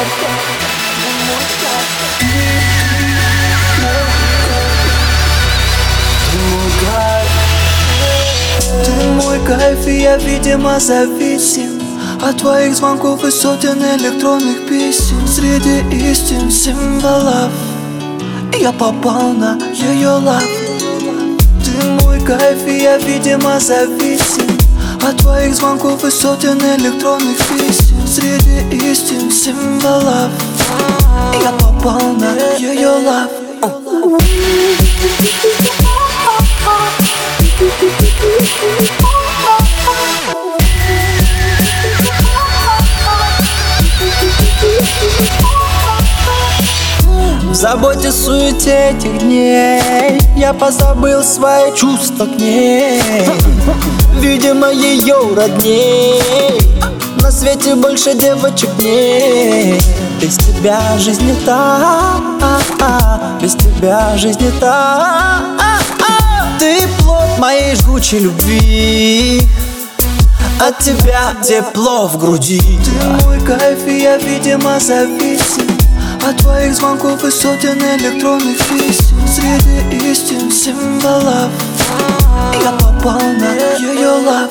Ты мой кайф, и я, видимо, зависим от твоих звонков и сотен электронных писем. Среди истин, символов я попал на ее лав. Ты мой кайф, и я, видимо, зависим от твоих звонков и сотен электронных писем. Среди истин, символов я попал на ее лав. В заботе, суете этих дней я позабыл свои чувства к ней. Видимо, ее родней на свете больше девочек нет. Без тебя жизнь не та, без тебя жизнь не та. Ты плод моей жгучей любви, от тебя тепло в груди. Ты мой кайф, и я, видимо, зависим от твоих звонков и сотен электронных писем. Среди истин, символов я попал на ее лав.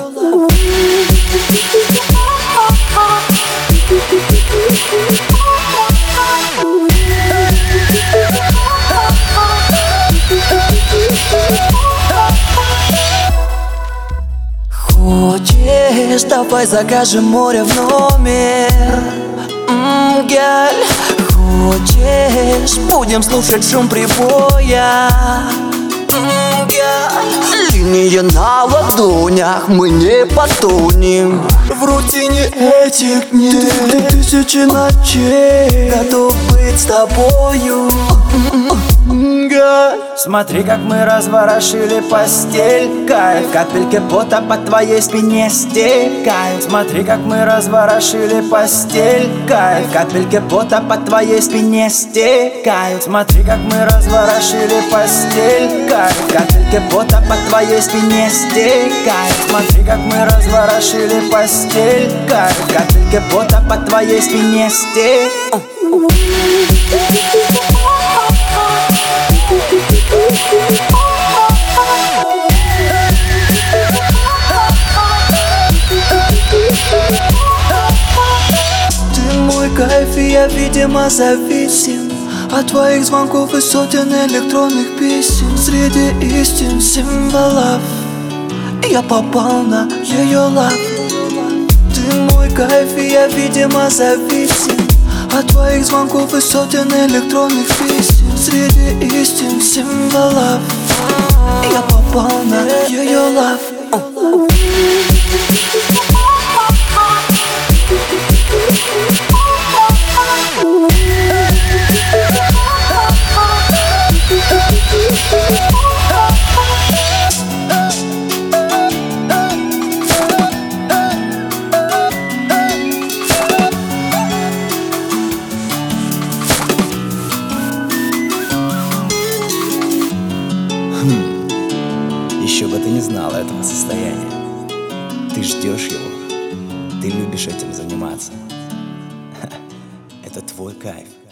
Хочешь, давай закажем море в номер. Галь, хочешь, будем слушать шум прибоя. Галь, линии на ладонях, мы не потонем в рутине этих дней. Ты тысячи ночей готов быть с тобою. Смотри, как мы разворошили постель. Кайф, капельки пота по твоей спине стекают. Смотри, как мы разворошили постель. Кайф, капельки пота по твоей спине стекают. Смотри, как мы разворошили постель. Кайф, капельки пота по твоей спине стекают. Смотри, как мы разворошили постель. Кайф, капельки пота по твоей спине стекают. Ты мой кайф, и я, видимо, зависим от твоих звонков и сотен электронных писем. Среди истин, символов я попал на ее лав. Ты мой кайф, и я, видимо, зависим от твоих звонков и сотен электронных писем. Среди истин, символов я попал на ее лав. Еще бы ты не знала этого состояния. Ты ждешь его, ты любишь этим заниматься. Это твой кайф.